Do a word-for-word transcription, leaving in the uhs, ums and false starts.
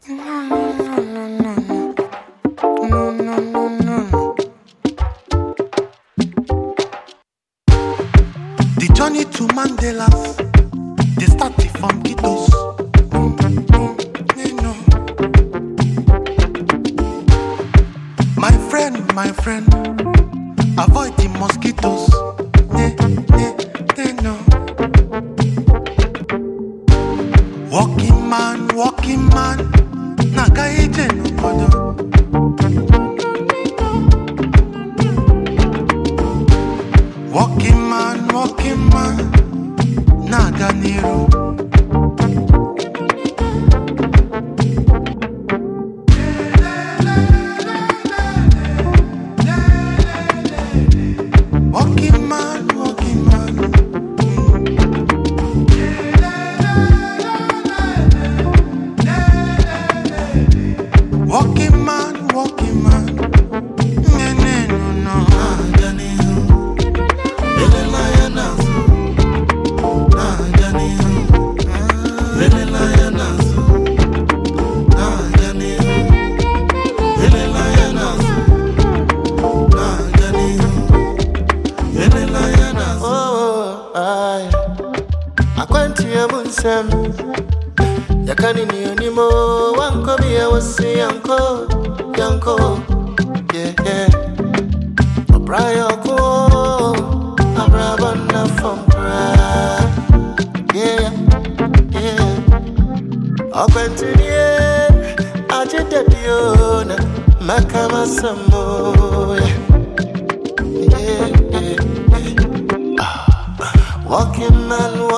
The journey to Mandela's, they started from Kitos. My friend, my friend, avoid the mosquitoes. Ne, ne, ne, no. Walking man, walking man, naga eje no kodo. Walking man, walking man, naga niru. Walking man, walking man. Walking man, walking man. Ne, ne, no, no. Sam, yakani ni animo, wanko biya wasi yanko, yanko, yeah yeah. Abraya ko, abrabana from pra, yeah yeah. Akwenti niye, ajete diona, makama samo, yeah yeah yeah. Walking man.